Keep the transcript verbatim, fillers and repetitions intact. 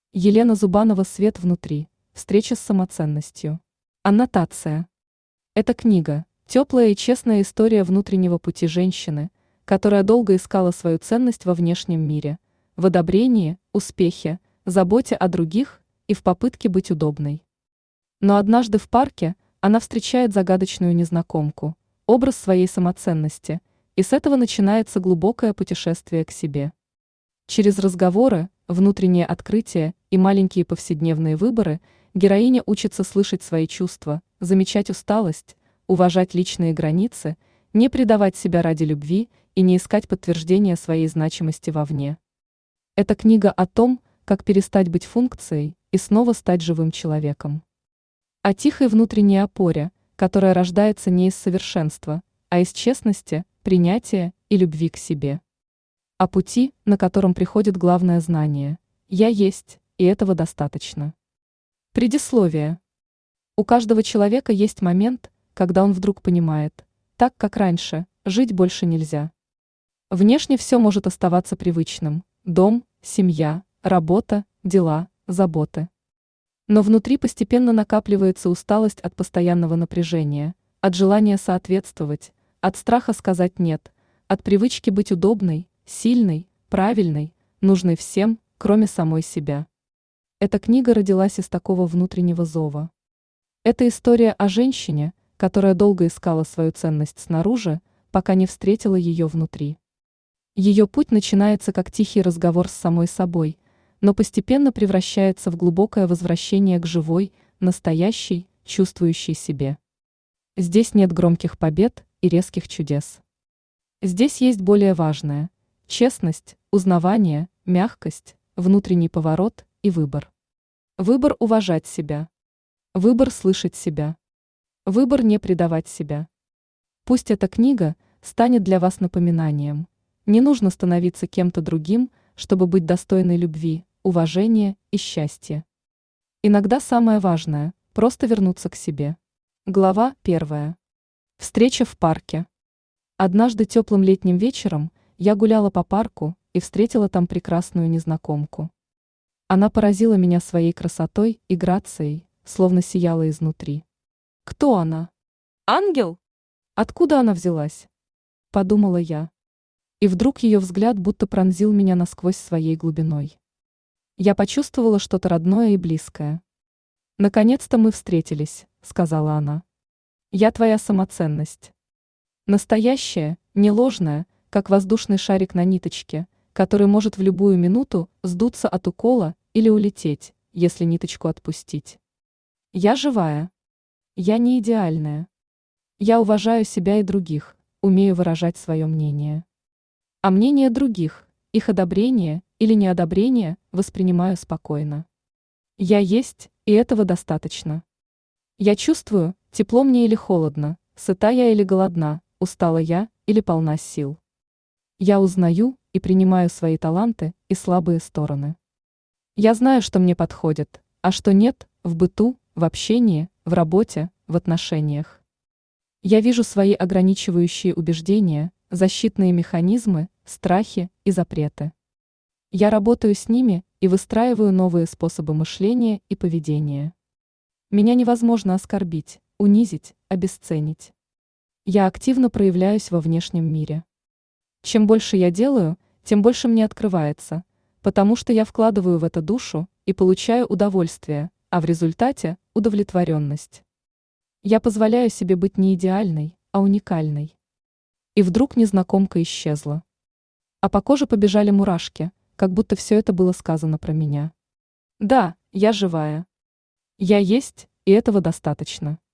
Елена Зубанова «Свет внутри. Встреча с самоценностью». Аннотация. Эта книга – теплая и честная история внутреннего пути женщины, которая долго искала свою ценность во внешнем мире, в одобрении, успехе, заботе о других и в попытке быть удобной. Но однажды в парке она встречает загадочную незнакомку, образ своей самоценности, и с этого начинается глубокое путешествие к себе. Через разговоры, внутренние открытия и маленькие повседневные выборы героиня учится слышать свои чувства, замечать усталость, уважать личные границы, не предавать себя ради любви и не искать подтверждения своей значимости вовне. Это книга о том, как перестать быть функцией и снова стать живым человеком. О тихой внутренней опоре, которая рождается не из совершенства, а из честности, принятия и любви к себе. О пути, на котором приходит главное знание – «Я есть, и этого достаточно». Предисловие. У каждого человека есть момент, когда он вдруг понимает, так как раньше, жить больше нельзя. Внешне все может оставаться привычным – дом, семья, работа, дела, заботы. Но внутри постепенно накапливается усталость от постоянного напряжения, от желания соответствовать, от страха сказать «нет», от привычки быть удобной, сильной, правильной, нужной всем, кроме самой себя. Эта книга родилась из такого внутреннего зова. Это история о женщине, которая долго искала свою ценность снаружи, пока не встретила ее внутри. Ее путь начинается как тихий разговор с самой собой, но постепенно превращается в глубокое возвращение к живой, настоящей, чувствующей себе. Здесь нет громких побед и резких чудес. Здесь есть более важное – честность, узнавание, мягкость, внутренний поворот и выбор. Выбор уважать себя. Выбор слышать себя. Выбор не предавать себя. Пусть эта книга станет для вас напоминанием. Не нужно становиться кем-то другим, чтобы быть достойной любви, уважения и счастья. Иногда самое важное – просто вернуться к себе. Глава первая. Встреча в парке. Однажды теплым летним вечером я гуляла по парку и встретила там прекрасную незнакомку. Она поразила меня своей красотой и грацией, словно сияла изнутри. Кто она? Ангел? Откуда она взялась? Подумала я. И вдруг ее взгляд будто пронзил меня насквозь своей глубиной. Я почувствовала что-то родное и близкое. «Наконец-то мы встретились», — сказала она. «Я твоя самоценность. Настоящая, не ложная, как воздушный шарик на ниточке, который может в любую минуту сдуться от укола или улететь, если ниточку отпустить. Я живая. Я не идеальная. Я уважаю себя и других, умею выражать свое мнение. А мнение других, их одобрение или неодобрение воспринимаю спокойно. Я есть, и этого достаточно. Я чувствую, тепло мне или холодно, сыта я или голодна, устала я или полна сил. Я узнаю и принимаю свои таланты и слабые стороны. Я знаю, что мне подходит, а что нет, в быту, в общении, в работе, в отношениях. Я вижу свои ограничивающие убеждения, защитные механизмы, страхи и запреты. Я работаю с ними и выстраиваю новые способы мышления и поведения. Меня невозможно оскорбить, унизить, обесценить. Я активно проявляюсь во внешнем мире. Чем больше я делаю, тем больше мне открывается, потому что я вкладываю в это душу и получаю удовольствие, а в результате – удовлетворенность. Я позволяю себе быть не идеальной, а уникальной. И вдруг незнакомка исчезла. А по коже побежали мурашки, как будто все это было сказано про меня. Да, я живая. Я есть, и этого достаточно.